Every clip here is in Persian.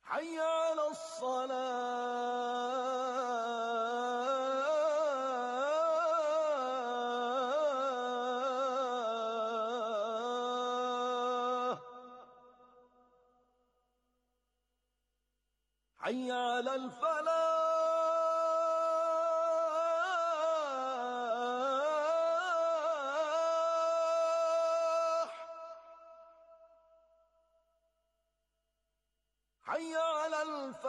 حي على الصلاة حي على الفلاح حي على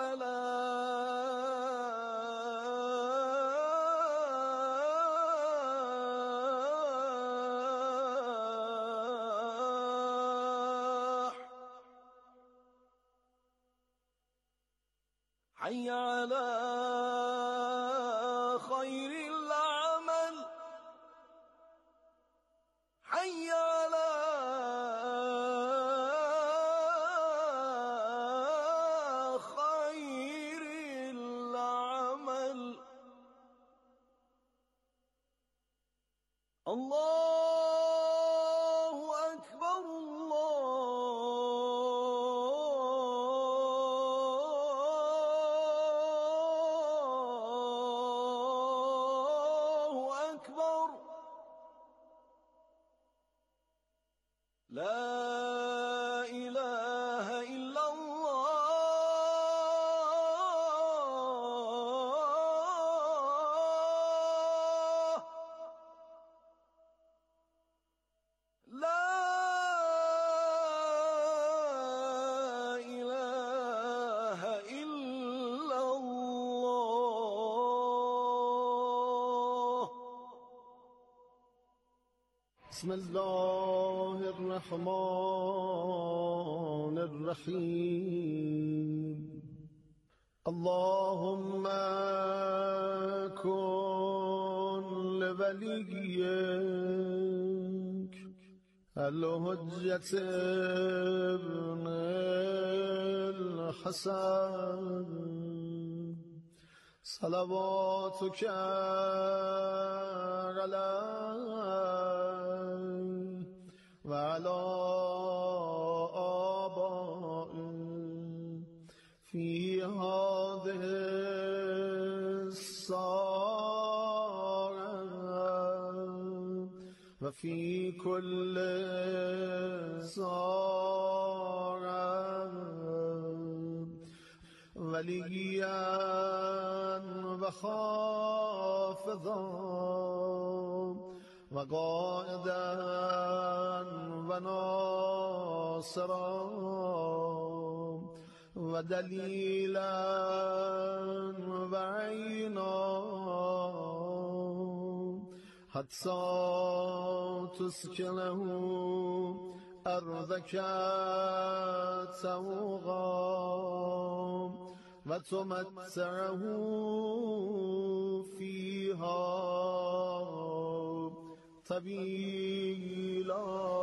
الفلاح حي على خير العمل حي على خير العمل الله أكبر الله أكبر لا إله إلا الله لا إله إلا الله. بسم الله الرحمن الرحيم. اللهم كن لوليك الحجة ابن الحسن صلواتك عليه وعلى آبائه في هذه الساعة وفي كل ساعة وليا وخافضا وقائدا وناصرا ودليلا وعينا حتى تسكنه أرضك سوغا وتمتعه فيها طويلا.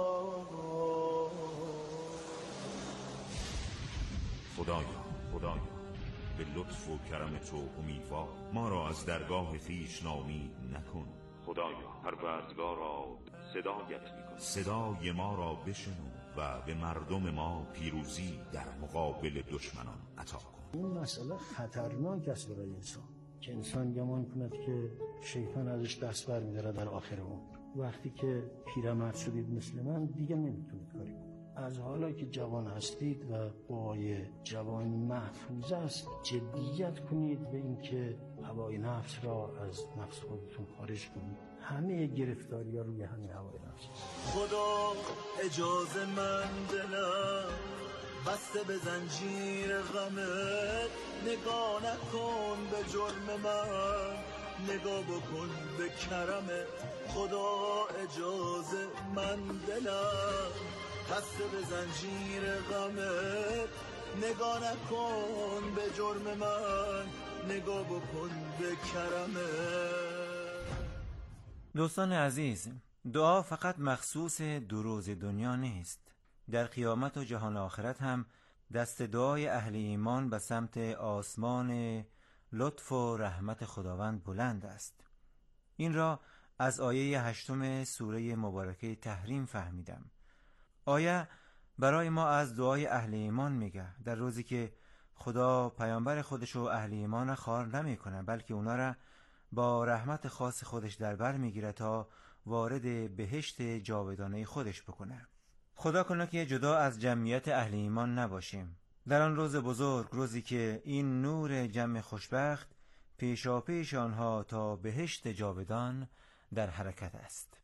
خدایا به لطف و کرم تو امیدوار ما را از درگاه خویش ناامید نکن. خدایا پروردگارا صدایت می‌کنیم، صدای ما را بشنو و به مردم ما پیروزی در مقابل دشمنان عطا کن. این مسئله خطرناک است برای انسان که انسان گمان کند که شیطان ازش دست برمی‌داره در آخر عمر. وقتی که پیرمرد شدید مثل من دیگه نمیتونید کاری کنید. از حالا که جوان هستید و قوای جوانی محفوظ است جدیت کنید به اینکه هوای نفس را از نفس خودتون خارج کنید. همه گرفتاری ها روی همین هوای نفس. خدا اجازه من دلم بسته به زنجیر غمت، نگاه نکن به جرم من، نگاه بکن به کرمت. خدا اجازه من دلم بسته به زنجیر غمت، نگاه نکن به جرم من، نگاه بکن به کرمت. دوستان عزیز، دعا فقط مخصوص 2 روز دنیا نیست. در قیامت و جهان آخرت هم دست دعای اهل ایمان به سمت آسمان لطف و رحمت خداوند بلند است. این را از آیه 8 سوره مبارکه تحریم فهمیدم. آیه برای ما از دعای اهل ایمان میگه در روزی که خدا پیامبر خودش و اهل ایمان خوار نمی کنه، بلکه اونا را با رحمت خاص خودش در بر میگیره تا وارد بهشت جاودانه خودش بکنه. خدا کنه که جدا از جمعیت اهل ایمان نباشیم در آن روز بزرگ، روزی که این نور جمع خوشبخت پیشاپیش آنها تا بهشت جاودان در حرکت است.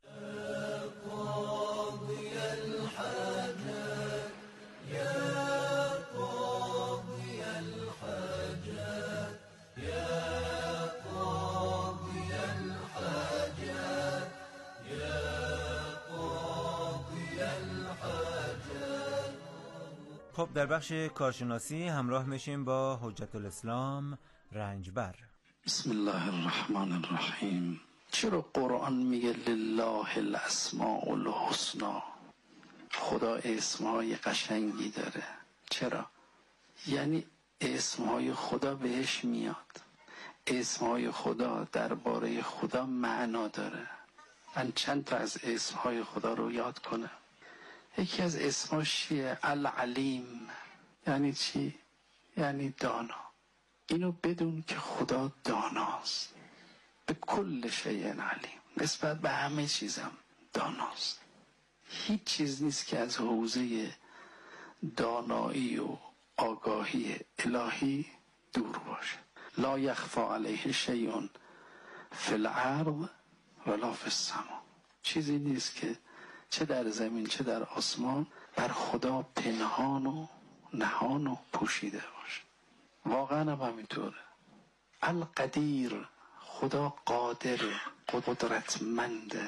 خب در بخش کارشناسی همراه میشیم با حجت الاسلام رنجبر. بسم الله الرحمن الرحیم. چرا قرآن میگه لله الاسماء الحسنا؟ خدا اسمهای قشنگی داره. چرا؟ یعنی اسمهای خدا بهش میاد، اسمهای خدا درباره خدا معنا داره. من چند تا از اسمهای خدا رو یاد کنم. یکی از اسماش چیه؟ العلیم. یعنی چی؟ یعنی دانا. اینو بدون که خدا داناست، به کل شیء علیم، نسبت به همه چیزم داناست. هیچ چیز نیست که از حوزه دانایی و آگاهی الهی دور باشه. لا یخفی علیه شیء فی الارض ولا فی السما. چیزی نیست که چه در زمین چه در آسمان بر خدا پنهان و نهان و پوشیده باشه. واقعا هم همینطوره. القدیر، خدا قادره، قدرتمنده،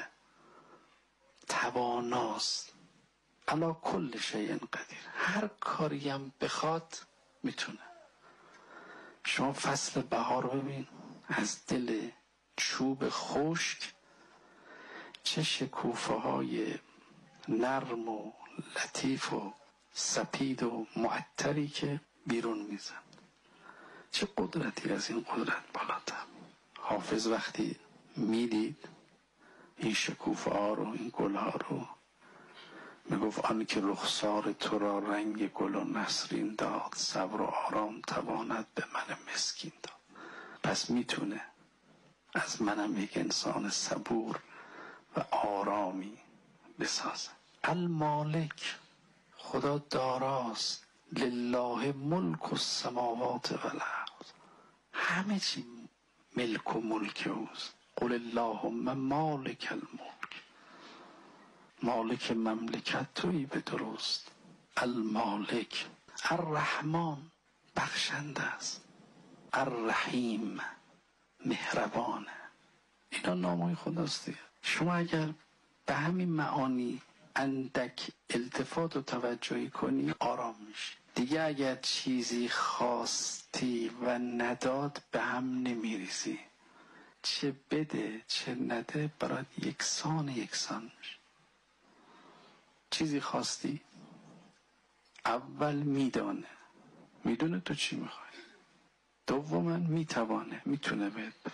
تواناست. علی کل شیء قدیر. هر کاری هم بخواد میتونه. شما فصل بهار ببین، از دل چوب خشک چه شکوفه های نرم و لطیف و سپید و معطری که بیرون میزن. چه قدرتی از این قدرت بالاتر. حافظ وقتی میدید این شکوفه ها رو، این گل ها رو، میگفت آن که رخسار تو را رنگ گل و نسرین داد، صبر و آرام تواند به من مسکین داد. پس میتونه از منم یک انسان صبور و آرامی بسازه. المالک، خدا داراست. لله ملک السماوات و الارض. همه چی ملک و ملک اوست. قل اللهم مالک الملک. مالک مملکت تویی به درست. المالک. الرحمن، بخشنده است. الرحیم، مهربانه. اینا نامای خداست. شما اگر به همین معانی اندک التفات و توجهی کنی آرام میشی. دیگه اگر چیزی خواستی و نداد به هم نمیریزی. چه بده چه نده برات یکسان میشه. چیزی خواستی، اول میدونه تو چی میخوای. دوما میتونه بهت بده.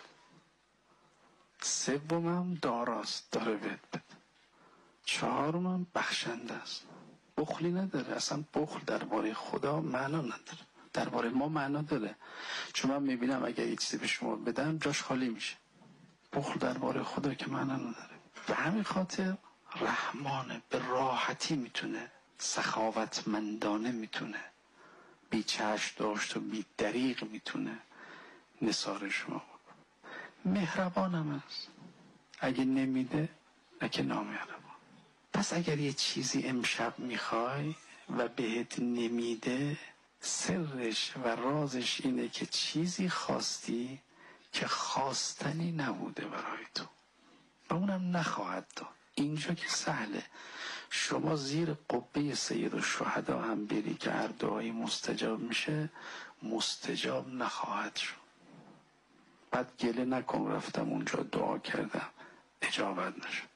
سومم داراست، داره بهت بده. چهارم بخشنده است، بخلی نداره. اصلا بخل درباره خدا معنا نداره، درباره ما معنا داره. چون من میبینم اگر یه چیزی به شما بدم جاش خالی میشه. بخل درباره خدا که معنا نداره. به همین خاطر رحمانه، به راحتی میتونه، سخاوتمندانه میتونه، بی چشم داشت و بی دریغ میتونه نثار شما بکنه. مهربانم است، اگه نمیده نکه نامهربان. پس اگر یه چیزی امشب میخوای و بهت نمیده، سرش و رازش اینه که چیزی خواستی که خواستنی نبوده برای تو و اونم نخواهد داد. اینجا که سهله. شما زیر قبه سید الشهدا هم بری که هر دعایی مستجاب میشه، مستجاب نخواهد شد. بعد گله نکن رفتم اونجا دعا کردم اجابت نشد.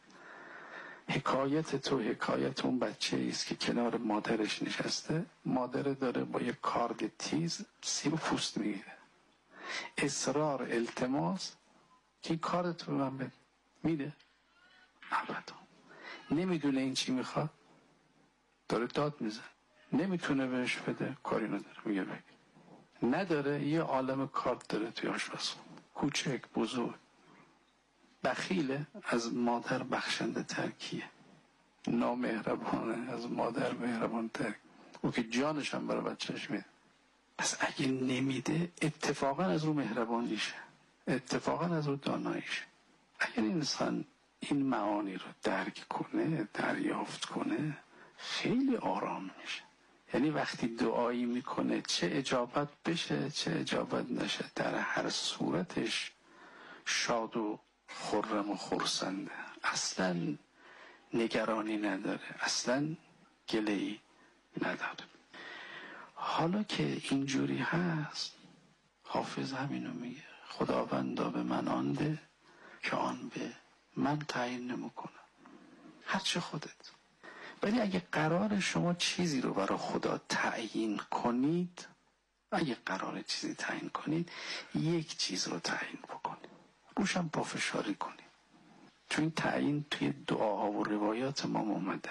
حکایت اون بچه ایست که کنار مادرش نشسته، مادر داره با یه کارد تیز سیب پوست میگیره. اصرار التماس که این کاردتو به من بده، میده؟ ابدا. نمیدونه این چی میخواد، داره داد میزن. نمیتونه بهش بده، کاری نداره، میگه بگی. نداره، یه عالم کارت داره توی آشپزخونه، کوچک بزرگ. بخیله، از مادر بخشنده تر کیه؟ نامهربانه، از مادر مهربان تر. او که جانش هم برای بچهش میده. پس اگه نمیده اتفاقا از رو مهربانیشه، اتفاقا از رو داناییشه. اگر انسان این معانی رو درک کنه، دریافت کنه، خیلی آرام میشه. یعنی وقتی دعایی میکنه، چه اجابت بشه چه اجابت نشه، در هر صورتش شاد و خرم و خرسنده، اصلا نگرانی نداره، اصلا گله‌ای نداره. حالا که اینجوری هست، حافظ همینو میگه: خداوندا به من آن ده که آن به من تعیین نمیکنم، هرچه خودت. ولی اگه قرار شما چیزی رو برای خدا تعیین کنید، اگه قرار چیزی تعیین کنید، یک چیز رو تعیین بکنید، روشم پافشاری کنید. چون این تعیین توی دعاها و روایات ما اومده.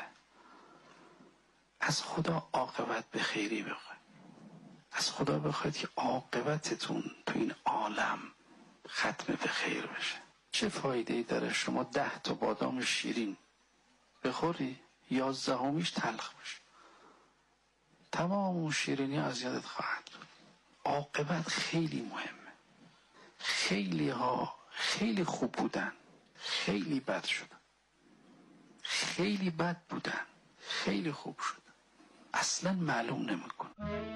از خدا عاقبت به خیری بخواید، از خدا بخواید که عاقبتتون تو این عالم ختم به خیر بشه. چه فایده‌ای داره شما 10 تا بادام شیرین بخوری، 11میش تلخ بشه، تمام اون شیرینی از یادت خواهد بود. عاقبت خیلی مهمه. خیلی ها خیلی خوب بودن، خیلی بد شدن، خیلی بد بودن، خیلی خوب شدن، اصلا معلوم نمیکن.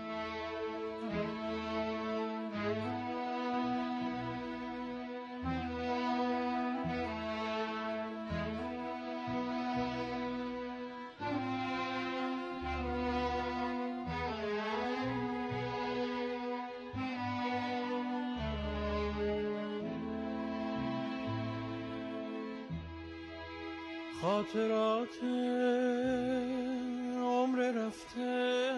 خاطرات عمر رفته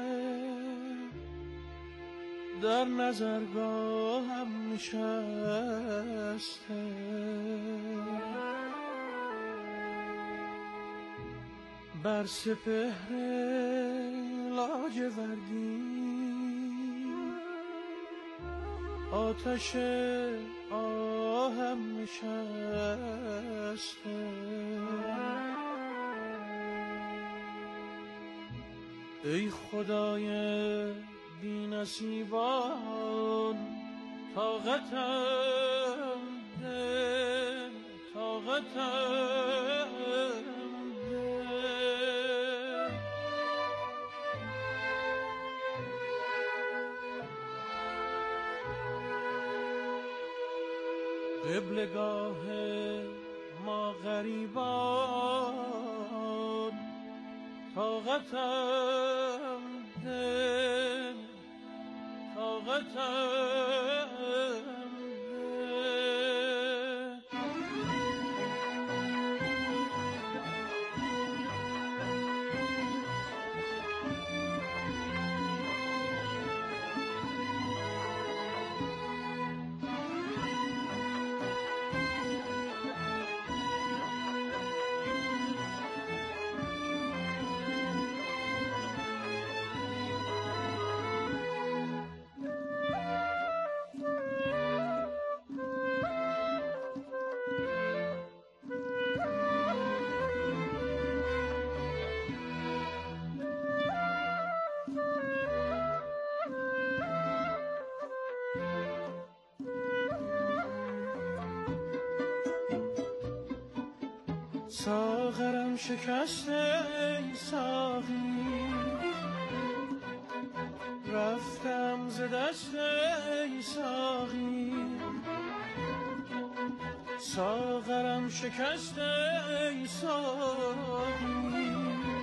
در نظرگاهم نشسته، بر سپهر لاجوردی آتش آهم نشسته. ای خدای بی نصیبان، طاقتم ده، طاقتم ده. قبلگاه ما غریبان، طاقتم ده، طاقتم ده. ساغرم شکسته ای ساقی، رفتم ز دست ای ساقی. ساغرم شکسته ای ساقی،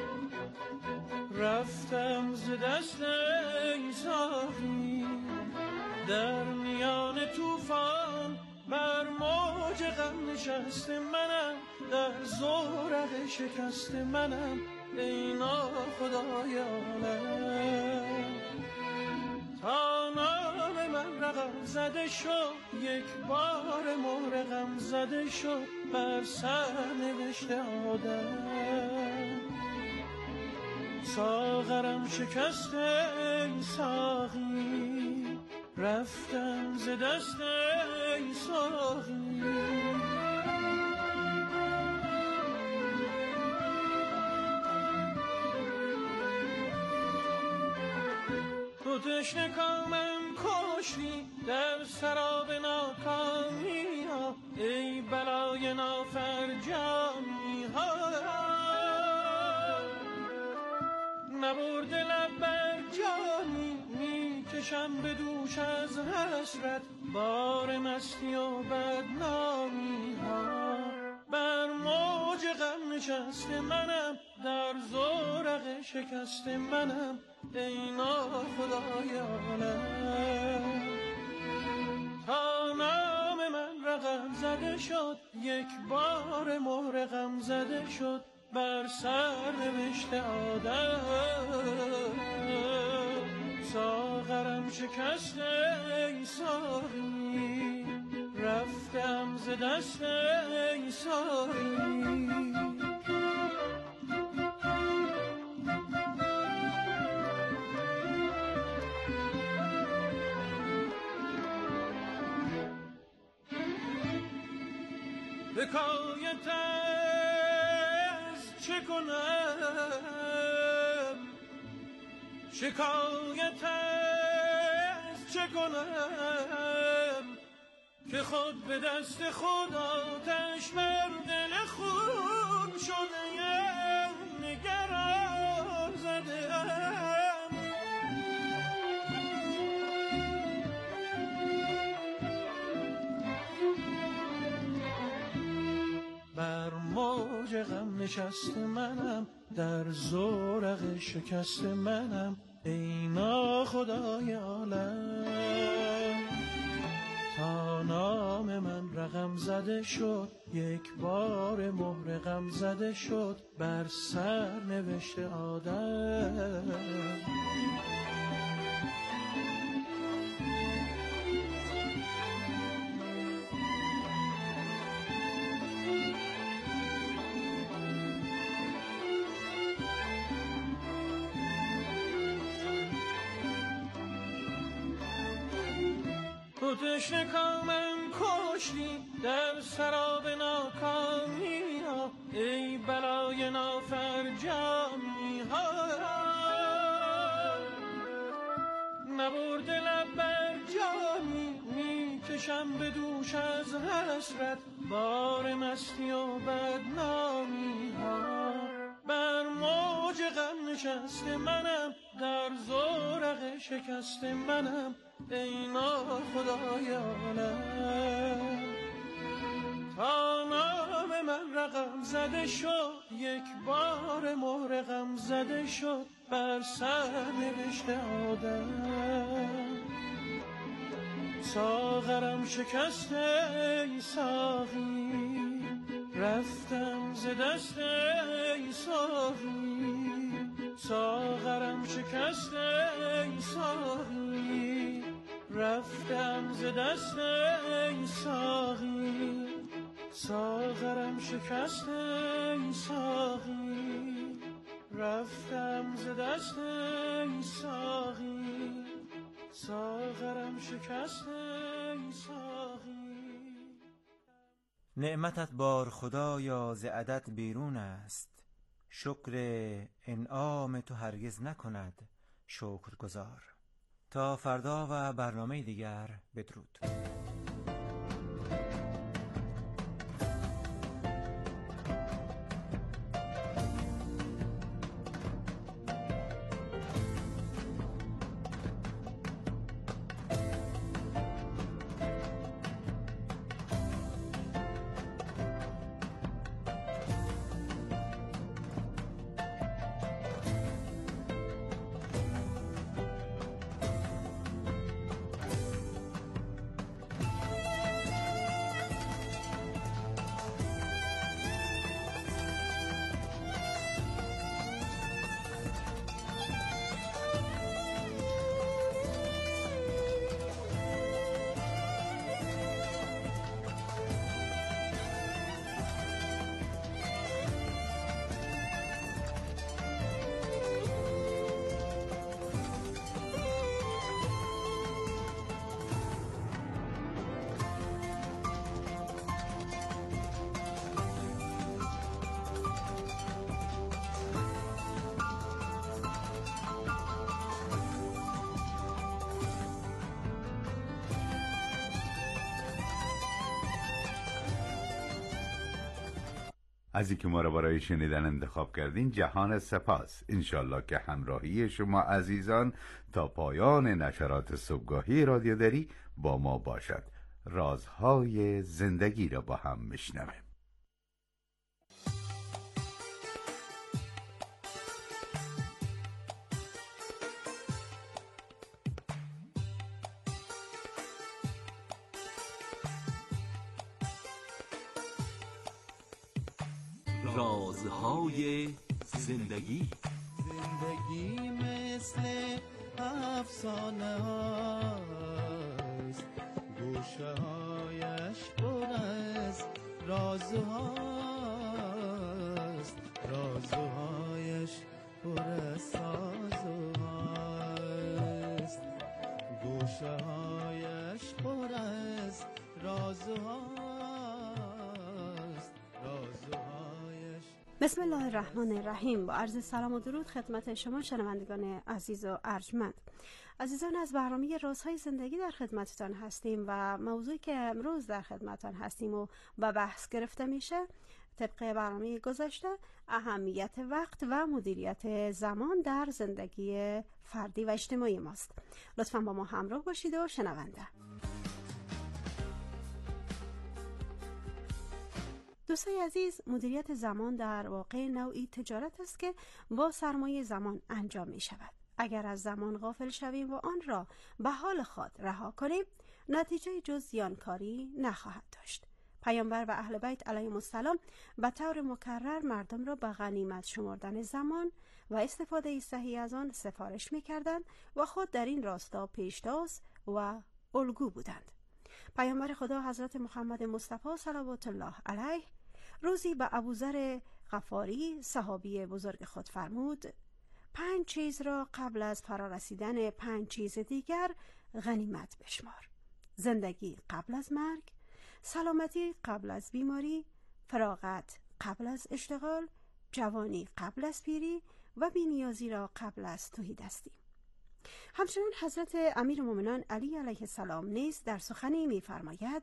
رفتم ز دست ای ساقی. در میان طوفان بر موج غم نشسته منم، در زورق شکست منم، ای ناخدای عالم. تا نام من رقم زده شد، یک بار مهر غم زده شد بر سرنوشت آدم. ساغرم شکست ای ساقی، رفتم ز دست ای ساقی. تو تشنه کامم کشتی در سراب ناکامی ها، ای بلای نافرجامی ها. نبرده لب بر جانی میکشم به دوش از حسرت، بار مستی و بدنامی ها. بر موج غم نشست منم، در زورق شکست منم، ای ناخدای عالم. تا نام من رقم زده شد، یک بار مهر غم زده شد، بر سر نوشته آدم. ساغرم شکست ای ساقی، رفتم ز دست ای ساقی. حکایت از چه کنم، شکایت از چه کنم، که خود به دست خود آتش بر دل خود شده‌ام، نگران زده‌ام. بر موج غم نشست منم، در زورق شکست منم، ای ناخدای عالم. تا نام من رقم زده شد، یک بار مهر غم زده شد، بر سر نوشته آدم. تو تشنه کامم کشتی در سراب ناکامی ها، ای بلای نافرجامی ها. نبرده لب بر جانی میکشم به دوش از حسرت، بار مستی و بدنامی ها. بر موج غم نشست منم، در زورق شکست منم، ای ناخدای عالم. تا نام من رقم زده شد، یک بار مهر غم زده شد، بر سر نوشته آدم. ساغرم شکست ای ساقی، رفتم ز دست ای ساقی. ساغرم شکست ای ساقی، رفتم ز دست ای ساقی. ساغرم شکست ای ساقی، رفتم ز دست ای ساقی. ساغرم شکست ای ساقی. نعمتت بار خدایا ز عدد بیرون است، شکر انعام تو هرگز نکند شکرگزار. تا فردا و برنامه دیگر، بدرود. از اینکه ما را برای شنیدن انتخاب کردین جهان سپاس. انشالله که همراهی شما عزیزان تا پایان نشرات صبحگاهی رادیو دری با ما باشد. رازهای زندگی را با هم میشنویم. رازهای زندگی. زندگی مثل افسانه هاست، گوشه هایش پر از رازهاست، رازهایش پر از سازهاست، گوشه هایش پر از رازهاست، رازهایش. بسم الله الرحمن الرحیم. با عرض سلام و درود خدمت شما شنوندگان عزیز و ارجمند. عزیزان، از برنامه رازهای زندگی در خدمتتان هستیم و موضوعی که امروز در خدمتتان هستیم و به بحث گرفته میشه طبق برنامه گذشته اهمیت وقت و مدیریت زمان در زندگی فردی و اجتماعی ماست. لطفاً با ما همراه باشید و شنونده. دوستای عزیز، مدیریت زمان در واقع نوعی تجارت است که با سرمایه زمان انجام می شود. اگر از زمان غافل شویم و آن را به حال خود رها کنیم، نتیجه جز زیانکاری نخواهد داشت. پیامبر و اهل بیت علیهم السلام به طور مکرر مردم را به غنیمت شمردن زمان و استفاده صحیح از آن سفارش می کردند و خود در این راستا پیشتاز و الگو بودند. پیامبر خدا حضرت محمد مصطفی صلوات الله علیه روزی به ابوذر غفاری صحابی بزرگ خود فرمود: 5 چیز را قبل از فرارسیدن 5 چیز دیگر غنیمت بشمار. زندگی قبل از مرگ، سلامتی قبل از بیماری، فراغت قبل از اشتغال، جوانی قبل از پیری و بی‌نیازی را قبل از تهیدستی. همچنین حضرت امیرالمومنین علی علیه السلام نیز در سخنی می‌فرماید: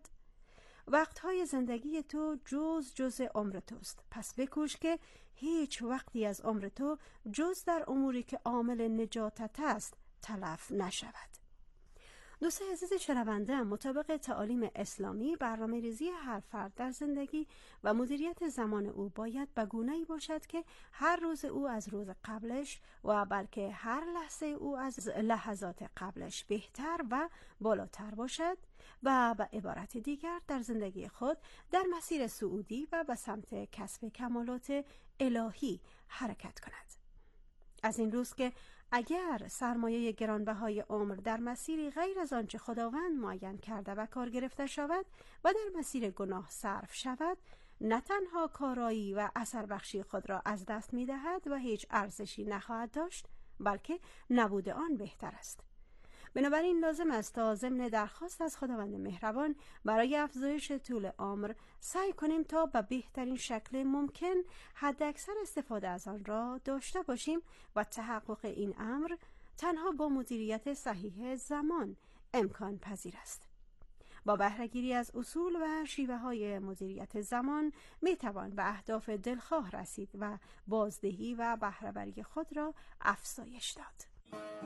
وقتهای زندگی تو جز عمر توست، پس بکوش که هیچ وقتی از عمر تو جز در اموری که عامل نجاتت است تلف نشود. دوستان عزیز شنونده، مطابق تعالیم اسلامی برنامه ریزی هر فرد در زندگی و مدیریت زمان او باید به گونه‌ای باشد که هر روز او از روز قبلش و بلکه هر لحظه او از لحظات قبلش بهتر و بالاتر باشد و به عبارت دیگر در زندگی خود در مسیر صعودی و به سمت کسب کمالات الهی حرکت کند. از این روز که اگر سرمایه گرانبهای عمر در مسیری غیر از آنچه خداوند معین کرده و کار گرفته شود و در مسیر گناه صرف شود، نه تنها کارایی و اثر بخشی خود را از دست می دهد و هیچ ارزشی نخواهد داشت، بلکه نبود آن بهتر است. بنابراین لازم است تا ضمن درخواست از خداوند مهربان برای افزایش طول عمر سعی کنیم تا به بهترین شکل ممکن حداکثر استفاده از آن را داشته باشیم و تحقق این امر تنها با مدیریت صحیح زمان امکان پذیر است. با بهره‌گیری از اصول و شیوه های مدیریت زمان می توان به اهداف دلخواه رسید و بازدهی و بهره‌وری خود را افزایش داد.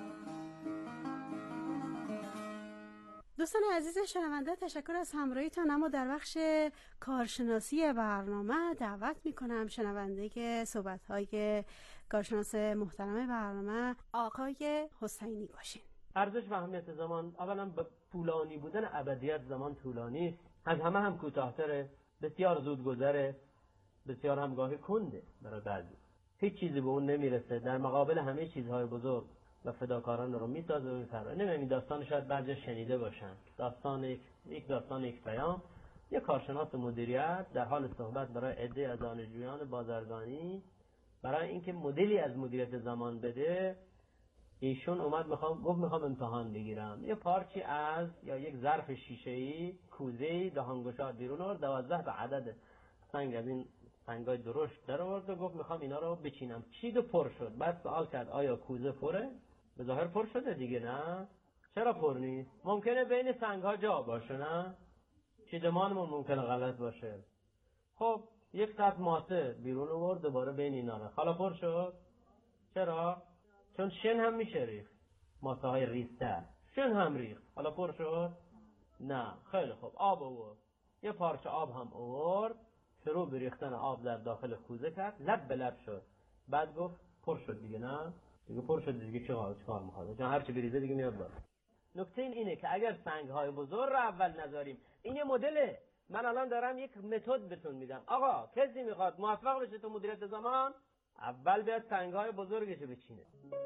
دوستان عزیز شنونده، تشکر از همراهیتان. اما در بخش کارشناسی برنامه دعوت میکنم شنونده صحبت‌های کارشناس محترم برنامه آقای حسینی باشین. ارزش و اهمیت زمان. اولا به طولانی بودن ابدیت زمان طولانی است، از همه هم کوتاه‌تره، بسیار زود گذره، بسیار هم گاهی کنده برای بعضی. هیچ چیزی به اون نمیرسه، در مقابل همه چیزهای بزرگ و فداکاران رو میسازه و میفرمه. نمی‌دونم داستان شاید بعضی شنیده باشن. داستان یک پیام، یک کارشناس مدیریت در حال صحبت برای عده از دانشجویان بازرگانی برای اینکه مدلی از مدیریت زمان بده، ایشون اومد گفت میخوام امتحان بگیرم. یه پارچی از یا یک ظرف شیشه‌ای کوزه‌ای دهانگشاد بیرون آورد، 12 به عدد سنگ از این سنگای درشت در آورد و گفت میخوام اینا رو بچینم. چید و پر شد. بعد سوال کرد آیا کوزه پره؟ به ظاهر پر شده دیگه، نه؟ چرا پر نیست؟ ممکنه بین سنگ‌ها جا باشه، نه؟ چیدمانمون ممکنه غلط باشه. خب یک سطل ماسه بیرون آورد، دوباره بین اینا رو حالا پر شد. چرا؟ چون شن هم میشه ریخت، ماسه های ریزتر شن هم ریخت، حالا پر شد؟ نه. خیلی خوب، آب آورد، یه پارچه آب هم آورد، شروع به ریختن آب در داخل کوزه کرد، لب به لب شد، بعد گفت پر شد دیگه. نه دیگه پر شد دیگه، چهار میخواد، چون هر چی بریزه دیگه میاد بالا. نکته اینه که اگر سنگ های بزرگ رو اول نذاریم، این یه مدله، من الان دارم یک متد بهتون میدم. آقا کسی میخواد موفق بشه تو مدیریت زمان، اول بیاد سنگ های بزرگشو بچینه.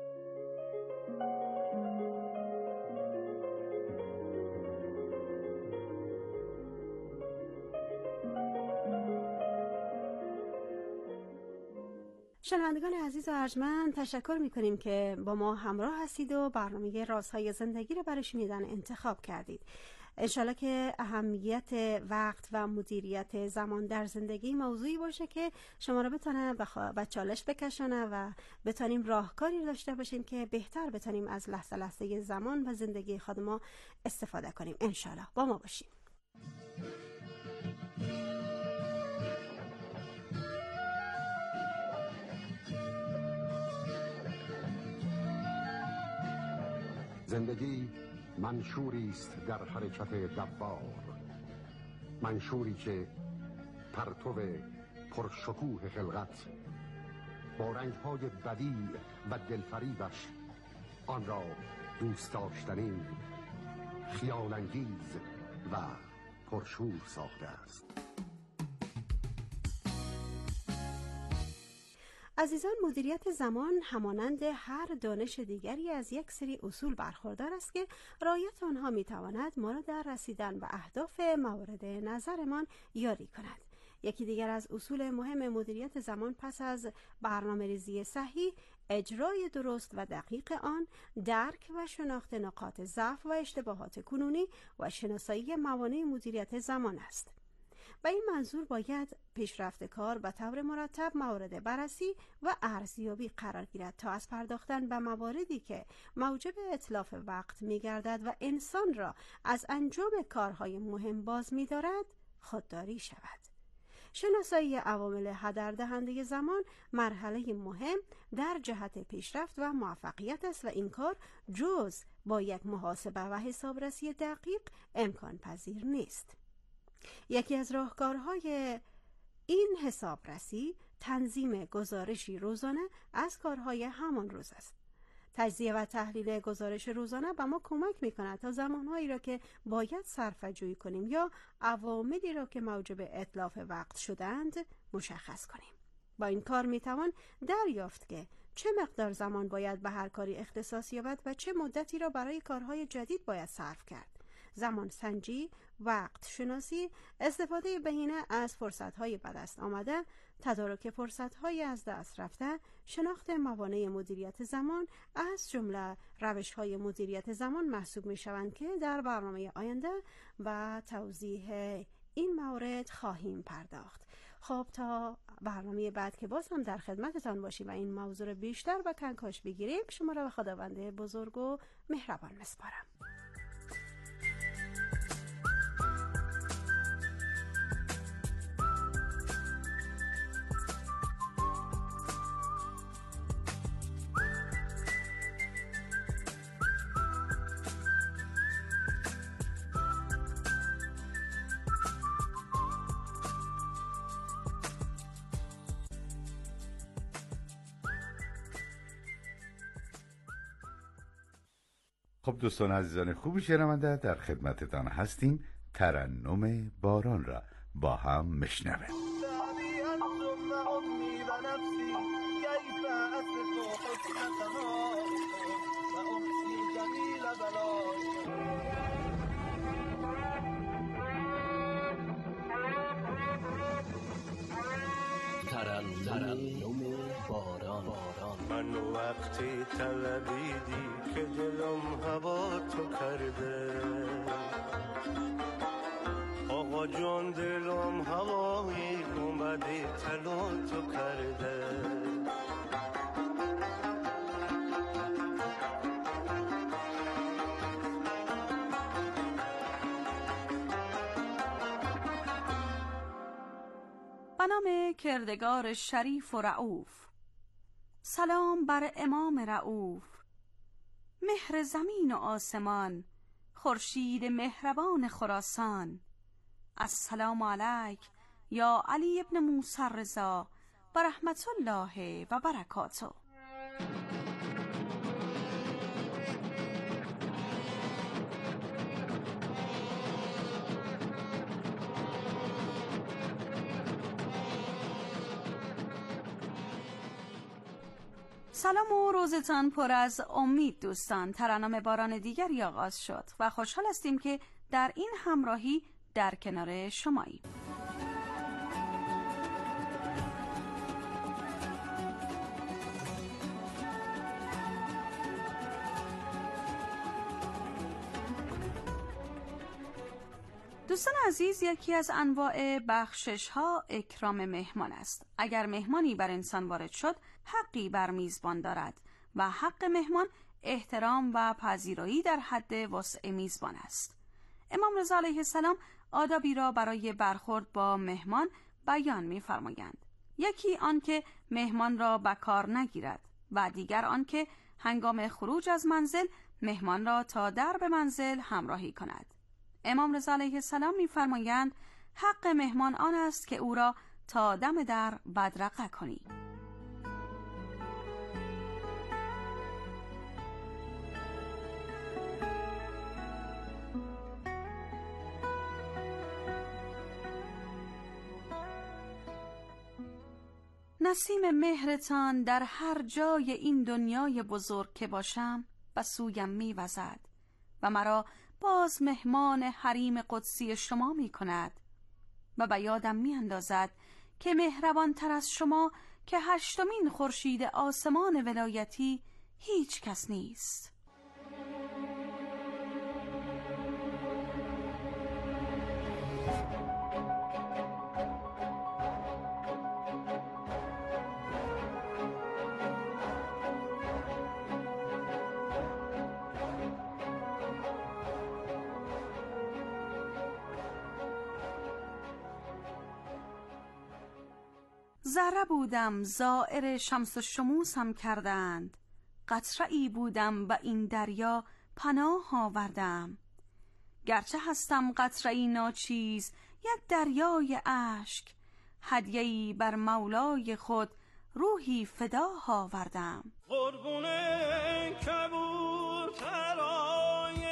شنوندگان عزیز و ارجمند، تشکر میکنیم که با ما همراه هستید و برنامه رازهای زندگی رو برای شنیدن انتخاب کردید. انشالله که اهمیت وقت و مدیریت زمان در زندگی موضوعی باشه که شما رو بتونه به چالش بکشونه و بتونیم راهکاری داشته باشیم که بهتر بتونیم از لحظه لحظه زمان و زندگی خود ما استفاده کنیم. انشالله با ما باشیم. زندگی منشوری است در حرکت دوار، منشوری که پرتو پرشکوه خلقت با رنگ‌های بدیع و دلفریبش آن را دوست داشتنی، خیال انگیز و پرشور ساخته است. عزیزان، مدیریت زمان همانند هر دانش دیگری از یک سری اصول برخوردار است که رعایت آنها میتواند ما را در رسیدن به اهداف مورد نظرمان یاری کند. یکی دیگر از اصول مهم مدیریت زمان پس از برنامه‌ریزی صحیح، اجرای درست و دقیق آن، درک و شناخت نقاط ضعف و اشتباهات کنونی و شناسایی موانع مدیریت زمان است. و این منظور باید پیشرفت کار به طور مرتب مورد بررسی و ارزیابی قرار گیرد تا از پرداختن به مواردی که موجب اتلاف وقت می‌گردد و انسان را از انجام کارهای مهم باز می‌دارد خودداری شود. شناسایی عوامل هدر دهنده زمان مرحله مهم در جهت پیشرفت و موفقیت است و این کار جز با یک محاسبه و حسابرسی دقیق امکان پذیر نیست. یکی از راهکارهای این حسابرسی تنظیم گزارشی روزانه از کارهای همان روز است. تجزیه و تحلیل گزارش روزانه به ما کمک می‌کند تا زمانهایی را که باید صرفه‌جویی کنیم یا عواملی را که موجب اتلاف وقت شدند مشخص کنیم. با این کار می‌توان دریافت که چه مقدار زمان باید به هر کاری اختصاص یابد و چه مدتی را برای کارهای جدید باید صرف کرد. زمان سنجی، وقت شناسی، استفاده بهینه از فرصت‌های به دست آمده، تدارک فرصت‌های از دست رفته، شناخت موانع مدیریت زمان از جمله روش‌های مدیریت زمان محسوب می‌شوند که در برنامه آینده و توضیح این مورد خواهیم پرداخت. خب تا برنامه بعد که باز هم در خدمتتان باشیم و این موضوع رو بیشتر و کنکاش بگیریم، شما را به خداوند بزرگ و مهربان می‌سپارم. خب دوستان عزیزان خوبی شنونده، در خدمتتان هستیم. ترنم باران را با هم میشنویم. ترنم باران. من وقتی طلبیدی که دلم هوا تو کرده، آقا جان دلم هوایی اومدی طلا تو کرده. به نام کردگار شریف و رعوف. سلام بر امام رعوف، مهر زمین و آسمان، خورشید مهربان خراسان. السلام علیک یا علی ابن موسی الرضا و رحمت الله و برکاته. سلام و روزتان پر از امید دوستان. ترنم باران دیگری آغاز شد و خوشحال هستیم که در این همراهی در کنار شماییم. دوستان عزیز، یکی از انواع بخشش ها اکرام مهمان است. اگر مهمانی بر انسان وارد شد، حقی بر میزبان دارد و حق مهمان احترام و پذیرایی در حد وسع میزبان است. امام رضا علیه السلام آدابی را برای برخورد با مهمان بیان می‌فرمایند. یکی آن که مهمان را به کار نگیرد و دیگر آن که هنگام خروج از منزل مهمان را تا درب منزل همراهی کند. امام رضا علیه السلام می‌فرمایند حق مهمان آن است که او را تا دم در بدرقه کنی. نسیم مهرتان در هر جای این دنیای بزرگ که باشم به سویم می‌وزد و مرا باز مهمان حریم قدسی شما می کند و به یادم می اندازد که مهربان تر از شما که 8مین خورشید آسمان ولایتی هیچ کس نیست. ذره بودم زائر شمس و شموسم کردند، قطره‌ای بودم و این دریا پناه آوردم. گرچه هستم قطره‌ای ناچیز یک دریای اشک، هدیه‌ای بر مولای خود روحی فدا آوردم. قربون کبوترای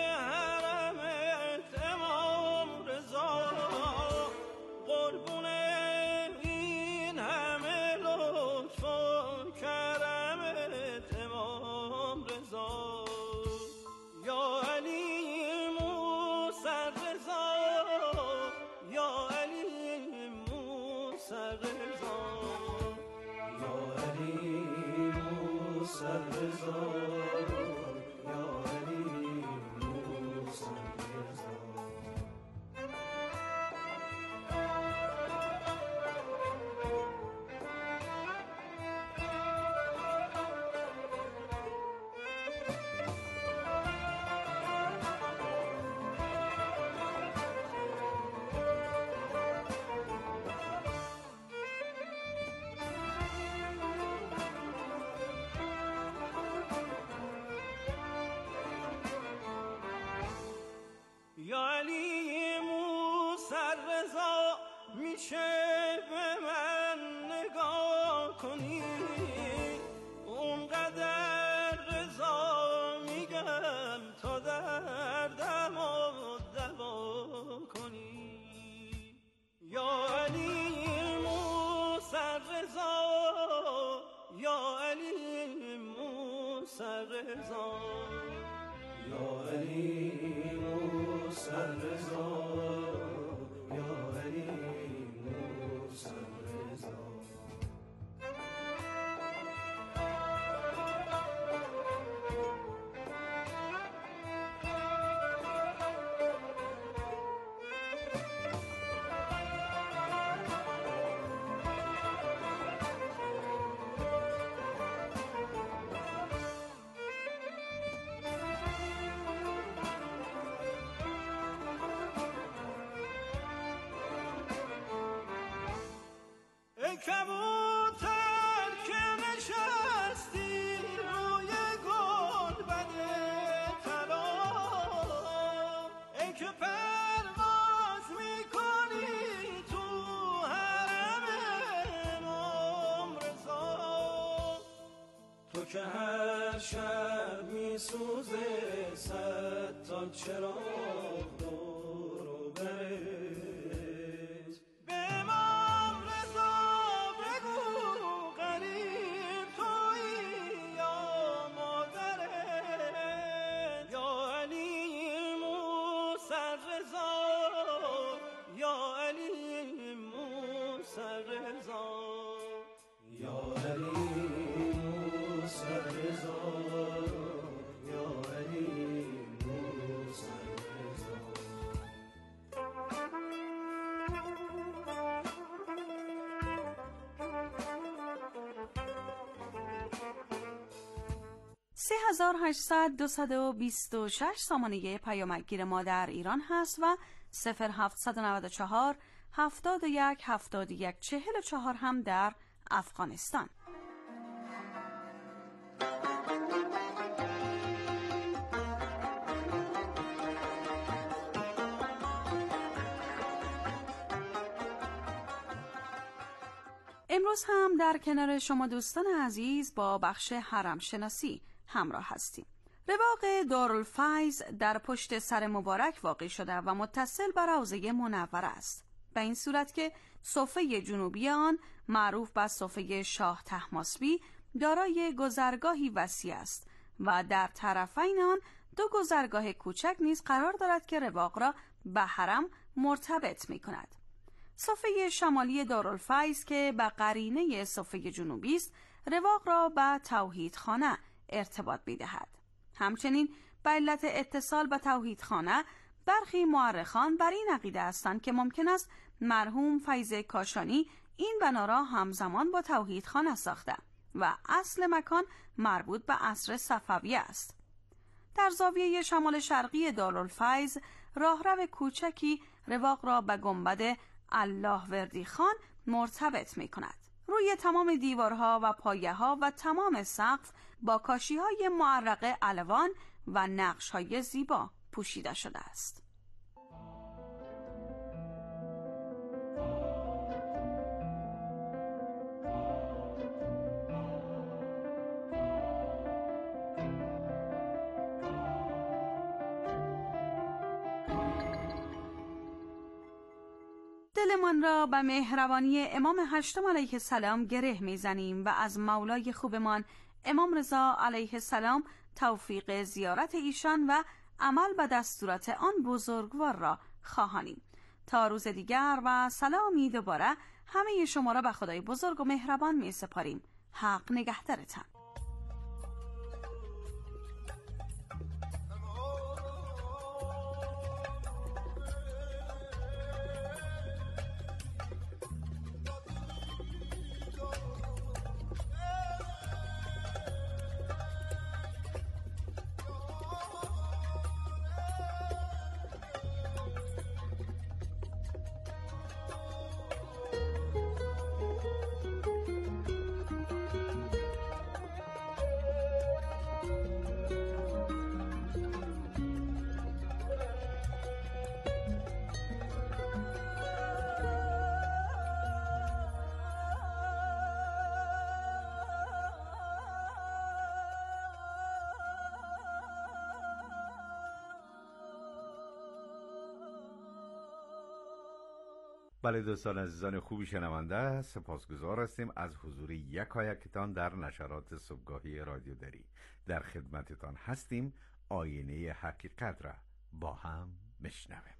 حرمت امام رضا، قربون این همه لطف و کرمت امام رضا. یا علی موسی رضا، یا علی موسی رضا، یا علی موسی رضا، یا علی موسی رضا. یا علی موسی رضا، میشه به من نگاه کنی؟ اونقدر رضا میگم تا دردم رو دوا کنی. یا علی موسی رضا، یا علی موسی رضا، یا علی موسی رضا، یا علی موسی رضا. در شب می سوزه صد تا چراغ دور و برت. به امام رضا بگو غریب تویی یا مادرت، یا علی موسی رضا، یا علی موسی رضا، یا علی موسی رضا، یا علی موسی رضا. 3826 سامانه پیامکگیر ما در ایران هست و 0794 71 71 44 هم در افغانستان. امروز هم در کنار شما دوستان عزیز با بخش حرم شناسی همراه هستیم. رواق دارالفیض در پشت سر مبارک واقع شده و متصل بر حوضه منور است، به این صورت که صفحه جنوبی آن معروف به صفحه شاه طهماسبی دارای گذرگاهی وسیع است و در طرفین آن دو گذرگاه کوچک نیز قرار دارد که رواق را به حرم مرتبط می کند. صفحه شمالی دارالفیض که به قرینه صفحه جنوبی است، رواق را به توحیدخانه ارتباط می‌دهد. همچنین به علت اتصال به توحیدخانه برخی مورخان بر این عقیده هستند که ممکن است مرحوم فیض کاشانی این بنا را همزمان با توحیدخانه ساخته و اصل مکان مربوط به عصر صفویه است. در زاویه شمال شرقی دارالفیض راهرو کوچکی رواق را به گنبد الله وردی خان مرتبط می کند. روی تمام دیوارها و پایه‌ها و تمام سقف با کاشی‌های معرق الوان و نقش‌های زیبا پوشیده شده است. دلمان را به مهربانی امام هشتم علیه السلام گره میزنیم و از مولای خوبمان امام رضا علیه السلام توفیق زیارت ایشان و عمل به دستورات آن بزرگوار را خواهانیم. تا روز دیگر و سلامی دوباره همه شما را به خدای بزرگ و مهربان می سپاریم. حق نگهدارتان. بله دوستان عزیزان خوبی شنونده، سپاسگزار هستیم از حضور یکایکتان در نشرات صبحگاهی رادیو دری. در خدمتتان هستیم. آینه حقیقت را با هم بشنویم.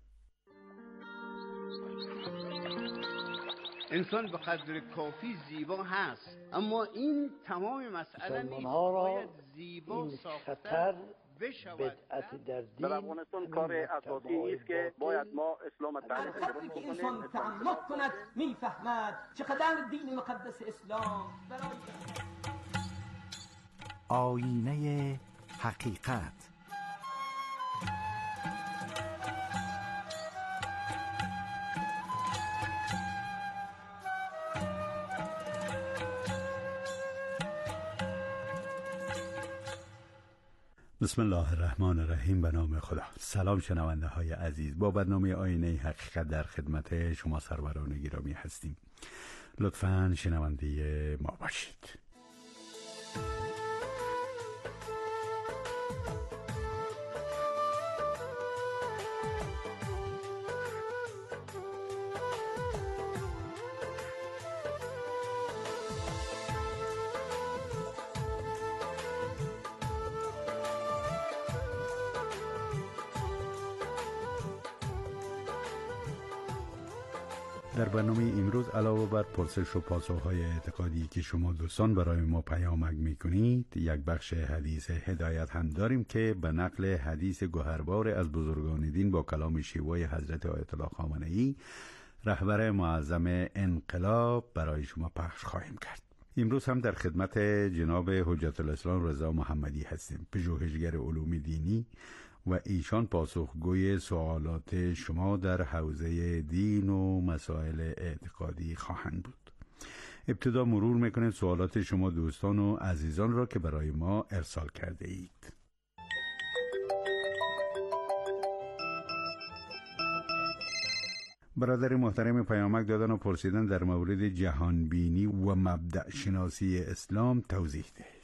انسان به قدر کافی زیبا هست، اما این تمام مسئله نیست. باید زیبا خطر بدعت در دین در افغانستان کار اساسی است که باید ما اسلام تعریف کنیم. که انسان تعمق کند میفهمد چقدر دین مقدس اسلام برای آینه حقیقت. بسم الله الرحمن الرحیم. به نام خدا. سلام شنونده های عزیز، با برنامه آینه حقیقت در خدمت شما سروران گرامی هستیم. لطفاً شنونده ما باشید. در برنامه امروز علاوه بر پرسش و پاسخ‌های اعتقادی که شما دوستان برای ما پیامک می‌کنید، یک بخش حدیث هدایت هم داریم که به نقل حدیث گوهربار از بزرگان دین با کلام شیوای حضرت آیت الله خامنه‌ای رهبر معظم انقلاب برای شما پخش خواهیم کرد. امروز هم در خدمت جناب حجت الاسلام رضا محمدی هستیم، پژوهشگر علوم دینی و ایشان پاسخگوی سوالات شما در حوزه دین و مسائل اعتقادی خواهند بود. ابتدا مرور میکنیم سوالات شما دوستان و عزیزان را که برای ما ارسال کرده اید. برادر محترم پیامک دادن و پرسیدن در مورد جهانبینی و مبدأ شناسی اسلام توضیح دهید.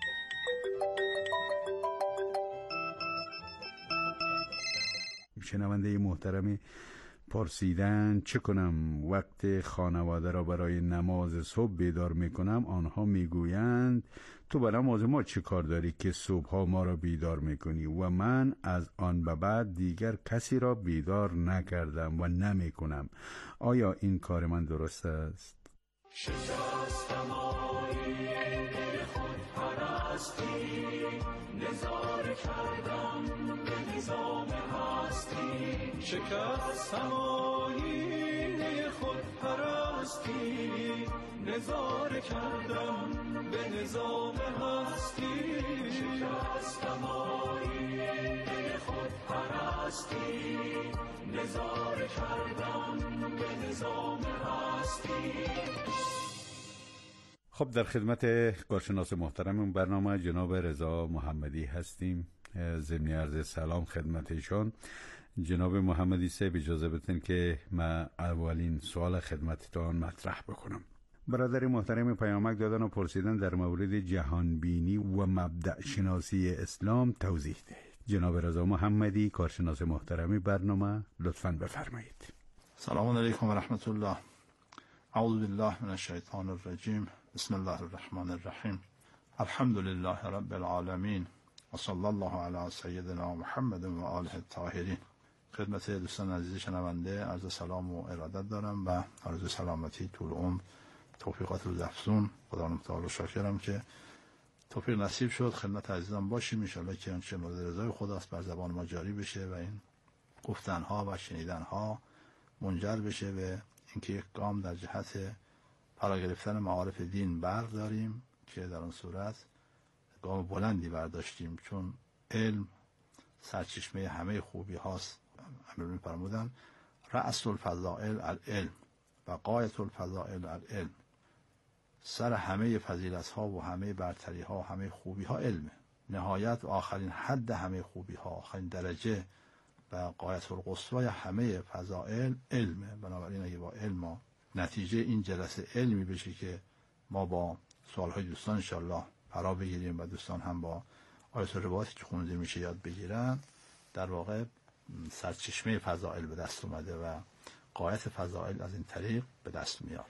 شنونده محترم پرسیدن چه کنم وقت خانواده را برای نماز صبح بیدار میکنم، آنها میگویند تو به نماز ما چه کار داری که صبحها ما را بیدار میکنی و من از آن به بعد دیگر کسی را بیدار نکردم و نمیکنم. آیا این کار من درست است؟ شکستم آیین خود پرستی، نظاره کردم به نظام هستی. شکستم آیین خود پرستی، نظاره کردم به نظام هستی. شکستم آیین خود پرستی، نظاره کردم به نظام هستی. خب در خدمت کارشناس محترم برنامه جناب رضا محمدی هستیم. ضمن عرض سلام خدمت ایشان. جناب محمدی صاحب اجازه بدین که من اولین سوال خدمتتان مطرح بکنم. برادر محترم پیامک دادن و پرسیدن در مورد جهانبینی و مبدأ شناسی اسلام توضیح دهید. جناب رضا محمدی کارشناس محترم برنامه لطفاً بفرمایید. سلام علیکم و رحمت الله. اعوذ بالله من الشیطان الرجیم. بسم الله الرحمن الرحیم. الحمد لله رب العالمین و صلی الله علی سیدنا محمد و آله الطاهرین. خدمت دوستان عزیز شنونده عرض سلام و ارادت دارم و آرزوی سلامتی طول عمر، توفیقات روزافزون. خدا متعال شاکرم که توفیق نصیب شد خدمت عزیزان باشیم. ان شاءالله که آنچه مورد رضای خداست بر زبان ما جاری بشه و این گفتنها و شنیدنها منجر بشه به اینکه یک گام در جهت فرا گرفتن معارف دین برداریم که در اون صورت گام بلندی برداشتیم، چون علم سرچشمه همه خوبی هاست. امیرالمومنین فرمودن رأس الفضائل العلم و غایة الفضائل العلم. سر همه فضیلت ها و همه برتری ها و همه خوبی ها علمه. نهایت و آخرین حد همه خوبی ها، آخرین درجه و غایة القصوی همه فضائل علمه. بنابراین اگه با علم ما نتیجه این جلسه علمی بشه که ما با سوالهای دوستان انشاءالله فرا بگیریم و دوستان هم با آیات و روایاتی که خونده میشه یاد بگیرن، در واقع سرچشمه فضائل به دست اومده و غایت فضائل از این طریق به دست میاد.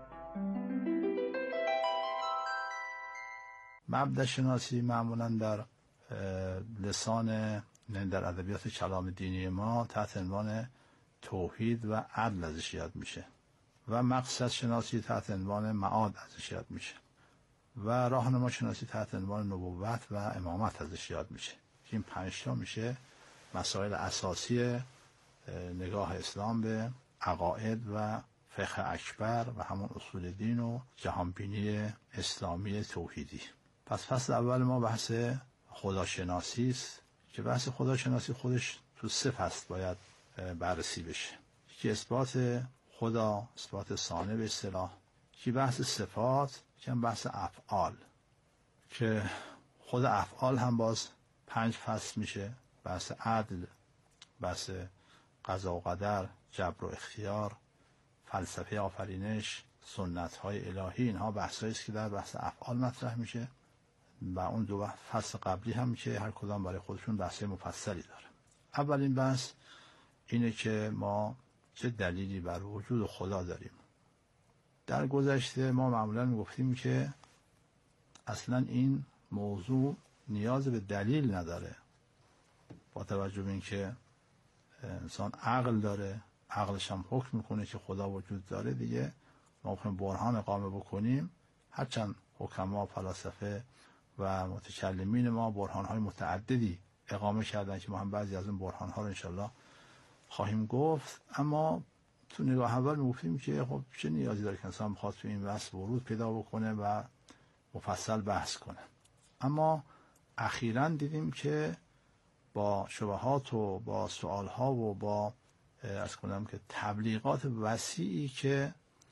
مبدأ شناسی معمولا در لسان در ادبیات کلام دینی ما تحت عنوان توحید و عدل ازش یاد میشه و مقصد شناسی تحت عنوان معاد ازش یاد میشه و راهنما شناسی تحت عنوان نبوت و امامت ازش یاد میشه. این 5 تا میشه مسائل اساسی نگاه اسلام به عقاید و فقه اکبر و همون اصول دین و جهانبینی اسلامی توحیدی. پس فصل اول ما بحث خداشناسی است که بحث خداشناسی خودش تو 3 فصل باید بررسی بشه. یکی اثبات خدا، اثبات صانع به اصطلاح، یکی بحث صفات، یکی هم بحث افعال که خود افعال هم باز 5 فصل میشه. بحث عدل، بحث قضا و قدر، جبر و اختیار، فلسفه آفرینش، سنت‌های الهی. اینها بحثایی است که در بحث افعال مطرح میشه و اون 2 فصل قبلی هم که هر کدام برای خودشون بحث مفصلی داره. اولین بحث اینه که ما چه دلیلی بر وجود خدا داریم. در گذشته ما معمولا میگفتیم که اصلا این موضوع نیاز به دلیل نداره، با توجه به اینکه انسان عقل داره، عقلش هم حکم میکنه که خدا وجود داره، دیگه ما بخوایم برهان اقامه بکنیم، هرچند حکما، فلاسفه و متکلمین ما برهان‌های متعددی اقامه کردن که ما هم بعضی از اون برهان‌ها رو انشالله خواهیم گفت، اما تو نگاه اول میگفتیم که خب چه نیازی داره که انسان بخواد تو این بحث ورود پیدا بکنه و مفصل بحث کنه. اما اخیراً دیدیم که با شبهات و با سوالها و با از کنم که تبلیغات وسیعی که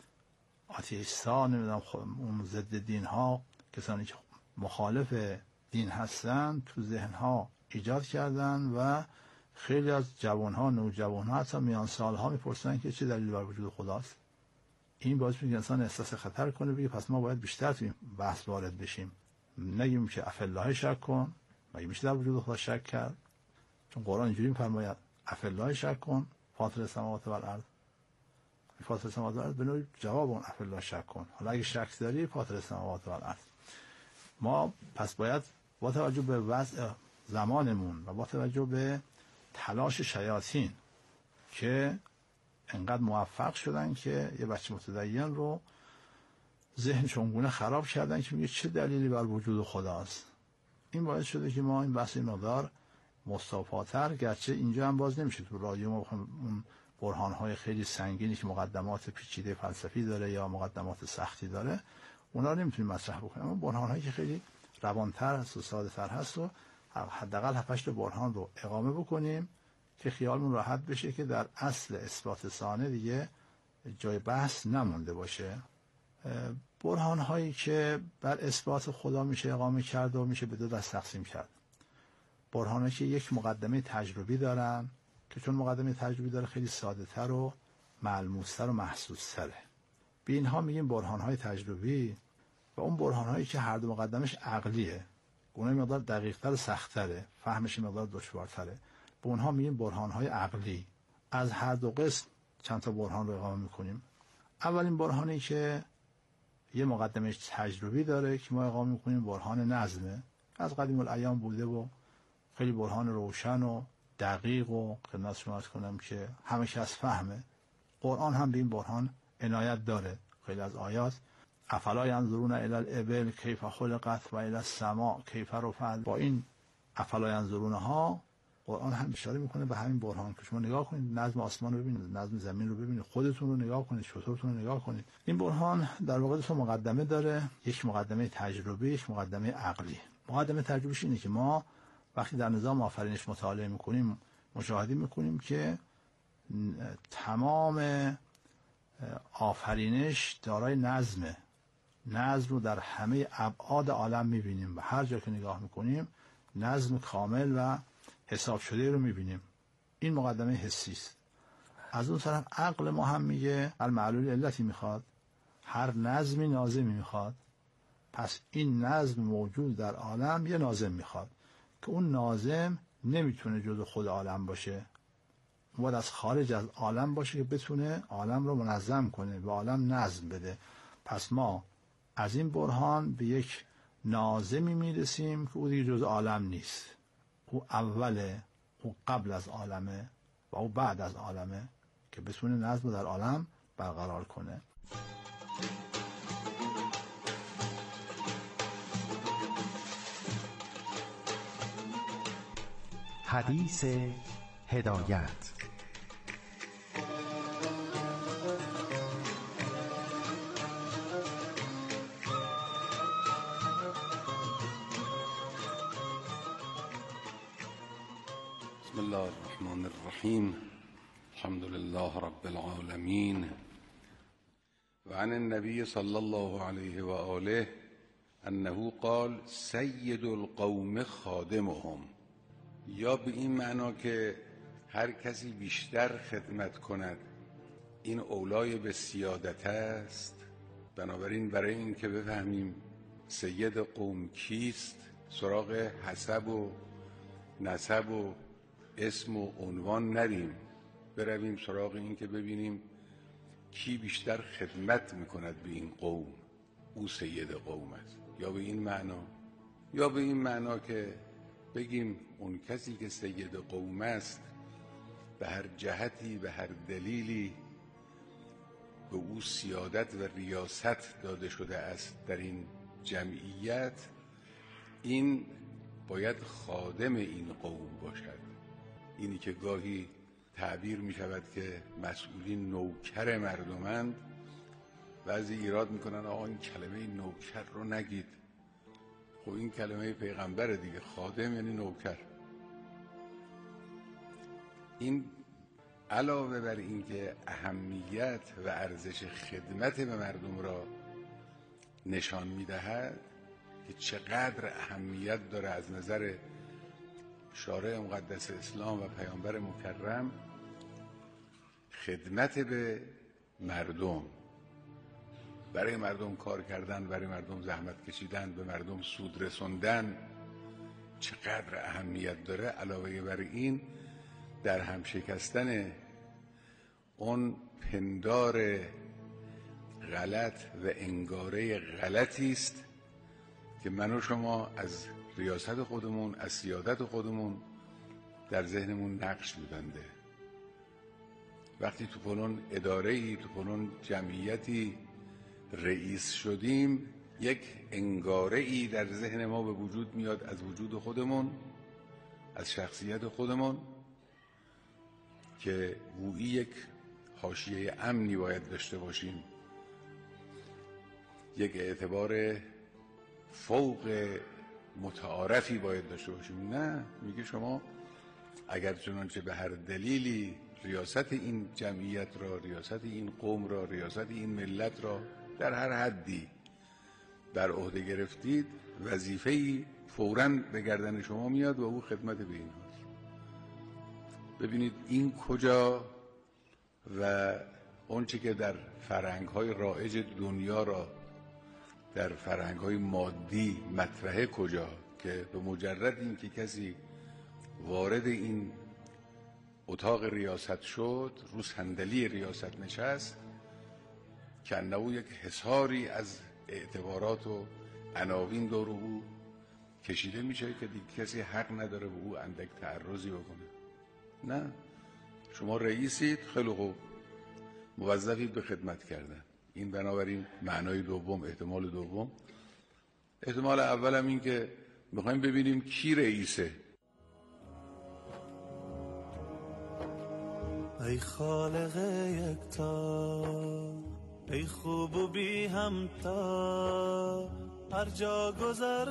آتئیست‌ها، نمیدونم اون ضد دین ها، کسانی که مخالف دین هستن، تو ذهنها ایجاد کردن و خیلی از جوانها، نوجوانها، حتی میان سالها میپرسن که چه دلیلی بر وجود خداست. این باعث میشه انسان احساس خطر کنه، بگه پس ما باید بیشتر تو این بحث وارد بشیم، نگیم که افالله شک کن، مگه میشه در وجود خدا شک کرد؟ چون قرآن اینجوری میفرماید افالله شک کن فاطر السماوات و الارض. فاطر السماوات و الارض به نوعی جواب اون افالله شک کن. حالا اگه شک داری فاطر السماوات و الارض. ما پس باید با توجه به وضع زمانمون و با توجه به تلاش شیاطین که انقدر موفق شدن که یه بچه متدین رو ذهنش اونگونه خراب کردن که میگه چه دلیلی بر وجود خداست. این باعث شده که ما این بحث مقدار مصطفاتر، گرچه اینجا هم باز نمیشه تو رادیو ما اون برهان‌های خیلی سنگینی که مقدمات پیچیده فلسفی داره یا مقدمات سختی داره، اونا رو نمیتونیم مطرح بکنیم. اما برهان‌هایی که خیلی روان‌تر هست و ساده‌تر هست و حداقل 7-8 برهان رو اقامه بکنیم که خیالمون راحت بشه که در اصل اثبات ثانه دیگه جای بحث نمونده باشه. برهان‌هایی که بر اثبات خدا میشه اقامه کرد و میشه به دو دست تقسیم کرد. برهان‌هایی که یک مقدمه تجربی دارن که چون مقدمه تجربی داره خیلی ساده‌تر و ملموس‌تر و محسوس‌تره. به اینها میگیم برهان‌های تجربی. و اون برهان‌هایی که هر دو مقدمش عقلیه، اونها مقدار دقیق‌تر و سخت‌تره، فهمش مقدار دشوارتره، به اونها میگیم برهان‌های عقلی. از هر دو قسم چند تا برهان رو اقامه می‌کنیم. اولین برهانی که یه مقدمه تجربی داره که ما اقامه می‌کنیم برهان نظمه، از قدیم الایام بوده و خیلی برهان روشن و دقیق و خدمت شما عرض کنم که همه کس فهمه. قرآن هم به این برهان عنایت داره. خیلی از آیات افلا ینظرون الی الابل کیف خلقت و الی السماء کیف رفعت، با این افلا ینظرون ها قرآن هم اشاره میکنه به همین برهان که شما نگاه کنید، نظم آسمان رو ببینید، نظم زمین رو ببینید، خودتون رو نگاه کنید، شطورتون رو نگاه کنید. این برهان در واقع دو مقدمه داره، یک مقدمه تجربی، یک مقدمه عقلی. مقدمه تجربیش اینه که ما وقتی در نظام آفرینش مطالعه میکنیم مشاهده میکنیم که تمام آفرینش دارای نظمه. نظم رو در همه ابعاد عالم میبینیم و هر جا که نگاه میکنیم نظم کامل و حساب شده رو میبینیم. این مقدمه حسی است. از اون طرف عقل ما هم میگه المعلول علتی میخواد، هر نظمی ناظمی میخواد. پس این نظم موجود در عالم یه ناظم میخواد که اون ناظم نمیتونه جز خود عالم باشه، باید از خارج از عالم باشه که بتونه عالم رو منظم کنه، به عالم نظم بده. پس ما از این برهان به یک ناظمی میرسیم که او دیگه جز عالم نیست، او اوله، او قبل از عالمه و او بعد از عالمه که بتونه نظم در عالم برقرار کنه. حدیث هدایت. بسم الله الرحمن الرحیم. الحمد لله رب العالمین و عن النبی صلی الله علیه و آله انه قال سید القوم خادمهم، یا به این معنا که هر کسی بیشتر خدمت کند این اولای به سیادت است. بنابراین برای این که بفهمیم سید قوم کیست سراغ حسب و نسب و اسم و عنوان نریم، برویم سراغ این که ببینیم کی بیشتر خدمت میکند به این قوم، او سید قوم است. یا به این معنا، یا به این معنا که بگیم اون کسی که سید قوم است به هر جهتی، به هر دلیلی به او سیادت و ریاست داده شده است در این جمعیت، این باید خادم این قوم باشد. اینی که گاهی تعبیر می شود که مسئولین نوکر مردمند، بعضی ایراد میکنن آقا این کلمه نوکر رو نگید. خب این کلمه پیغمبر دیگه، خادم یعنی نوکر. این علاوه بر این که اهمیت و ارزش خدمت به مردم را نشان میدهد که چقدر اهمیت داره از نظر شارع مقدس اسلام و پیامبر مکرم خدمت به مردم، برای مردم کار کردن، برای مردم زحمت کشیدن، به مردم سود رسوندن چقدر اهمیت داره. علاوه بر این در هم شکستن اون پندار غلط و انگاره غلطی است که من و شما از ریاست خودمون، از سیادت خودمون در ذهنمون نقش می‌بنده. وقتی تو فلان اداره‌ای، تو فلان جمعیتی رئیس شدیم، یک انگاره‌ای در ذهن ما به وجود میاد از وجود خودمون، از شخصیت خودمون، که گویی یک حاشیه امنی باید داشته باشیم، یک اعتبار فوق متعارفی باید داشته باشیم. نه، میگه شما اگر چنانچه به هر دلیلی ریاست این جمعیت را، ریاست این قوم را، ریاست این ملت را در هر حدی بر عهده گرفتید، وظیفه‌ای فوراً به گردن شما میاد و او خدمت به این هاست. ببینید این کجا و اون چی که در فرهنگ‌های رایج دنیا را، در فرهنگ‌های مادی مطرحه کجا، که به مجرد این که کسی وارد این اتاق ریاست شد، رو صندلی ریاست نشست، کنه یک حصاری از اعتبارات و عناوین دور او کشیده میشه که دیگه کسی حق نداره به او اندک تعرضی بکنه. نه، شما رئیسید، خیلی خوب، موظفید به خدمت کردن. این بنابراین معنای دوم، احتمال دوم. احتمال اولم این که میخوایم ببینیم کی رئیسه. ای خالق یکتا، ای خوب و بی همتا، هر جا گذر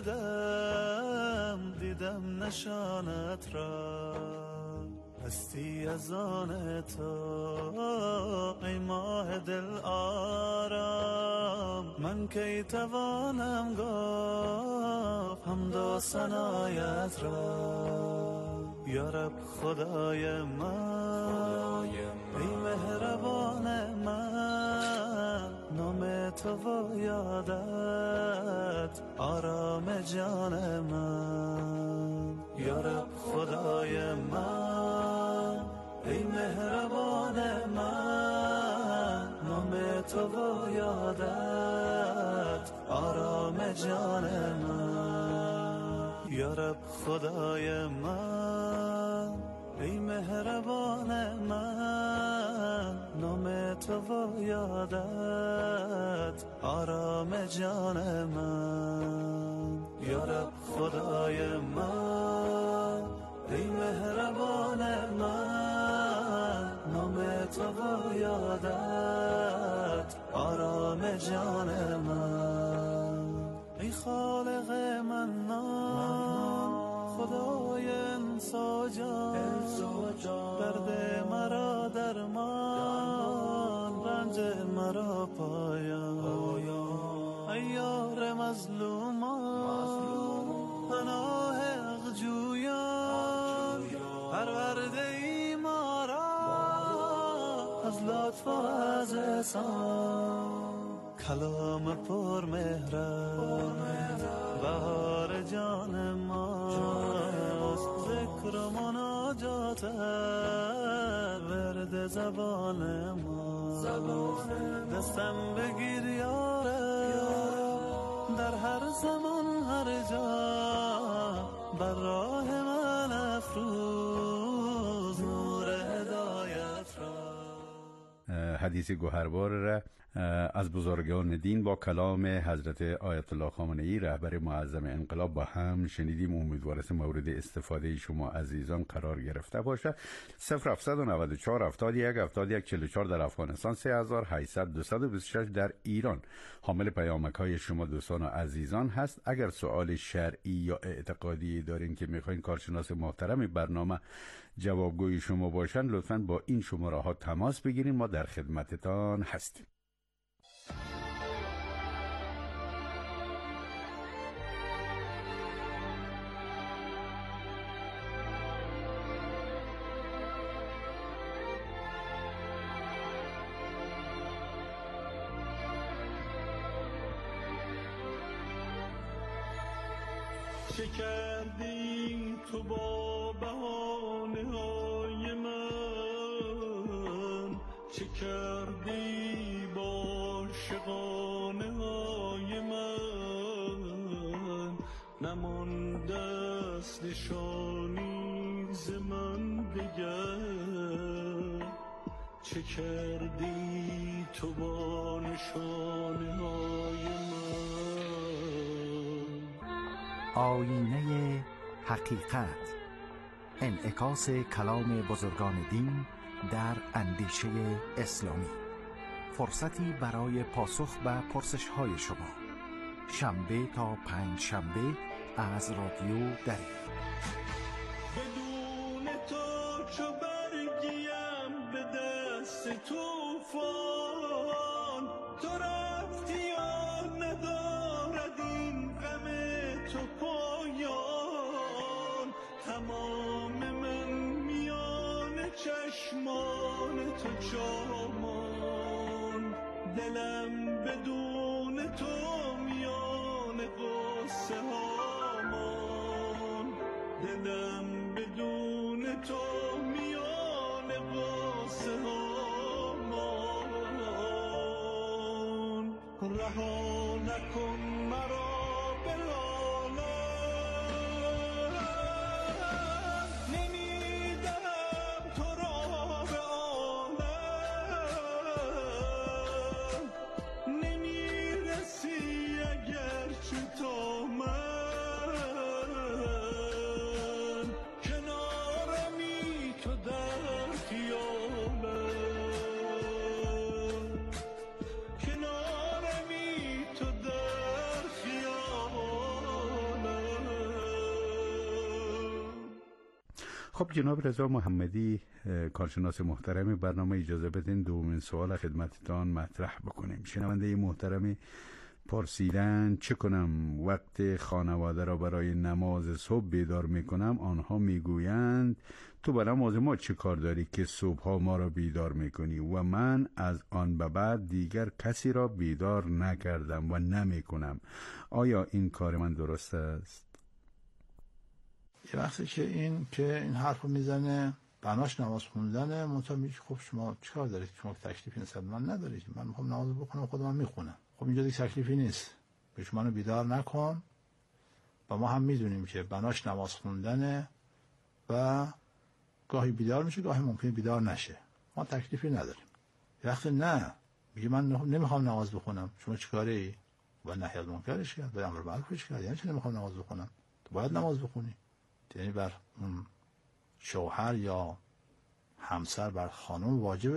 کردم دیدم نشانت را، هستی از آن تو ای ماه دل آرام، من کی توانم گفت حمد و ثنایت را. یا رب خدای من، ای مهربان من، نام تو و یادت آرام جان من. یا رب خدای من، ای مهربان من، نام تو و یادت آرام جان من. یا رب خدای من، ای مهربان من، نام تو و یادت آرام جان من. یا رب خدای من، ای مهربان من، نام تو و یادت آرام جان من. ای خالق منان، خدای انسا جان، درد مرا درمان، رنج مرا پایان. ای یار مظلومان، پناه حق جویان، پرورده ای ما را از لطف و از احسان. کلام پر مهرت بهار جان ماست، ذکر و مناجات ورد زبان ما. دستم بگیر یارم، در هر زمان هر جا بر راه من افروز نور حدیث گوهربار را از بزرگان دین با کلام حضرت آیت الله خامنه‌ای رهبر معظم انقلاب با هم شنیدیم. امیدوارم مورد استفاده شما عزیزان قرار گرفته باشه. 0794 71 71 44 در افغانستان، 3800 226 در ایران حامل پیامک های شما دوستان و عزیزان هست. اگر سوال شرعی یا اعتقادی دارین که میخواین کارشناس محترم برنامه جوابگوی شما باشن، لطفاً با این شماره ها تماس بگیرین، ما در خدمتتان هستیم. چه کردی تو با بهانه های من، چه کردی با شقانه های من، نمانده است نشانی ز من دگر، چه کردی تو با نشانه های من. آینه حقیقت، انعکاس کلام بزرگان دین در اندیشه اسلامی. فرصتی برای پاسخ به پرسش‌های شما، شنبه تا پنج شنبه از رادیو دری. بدون تو چو برگیم به دست طوفان، تو رفتی و ندارد این غم تو پایان، تمام من میان چشمان تو جامان، دلم بدون تو میان قصه هامان، دلم بدون تو میان قصه هامان، رها نکن مرا به عالم، نمیدهم تو را به عالم، نمیرسی اگر چه تا من، کنارمی تو در خیالم، کنارمی تو در خیالم. خب جناب رضا محمدی، کارشناس محترم برنامه، اجازه بدین دومین سوال خدمتتان مطرح بکنیم. شنونده محترمی پرسیدن چه کنم وقت خانواده را برای نماز صبح بیدار میکنم، آنها میگویند تو به نماز ما چه کار داری که صبح ها ما را بیدار میکنی و من از آن به بعد دیگر کسی را بیدار نکردم و نمیکنم. آیا این کار من درست است؟ یه وقتی که این حرف رو میزنه بناش نماز خوندنه، منتها میگه خب شما چیکار دارید؟ شما تکلیفی نسبت من ندارید، من میخوام نماز بخونم خودم میخونم. خب اینجا دیگه تکلیفی نیست، بهش منو بیدار نکن. و ما هم میدونیم که بناش نماز خوندنه و گاهی بیدار میشه، گاهی ممکنه بیدار نشه، ما تکلیفی نداریم. وقتی نه میگه من نمیخوام نماز بخونم، شما چیکاری؟ و نهی از منکرش کرد، و امر معروفش کرد. یعنی چه نمیخوام نماز بخونم؟ تو باید نماز بخونی. یعنی بر اون شوهر یا همسر، بر خانم واجب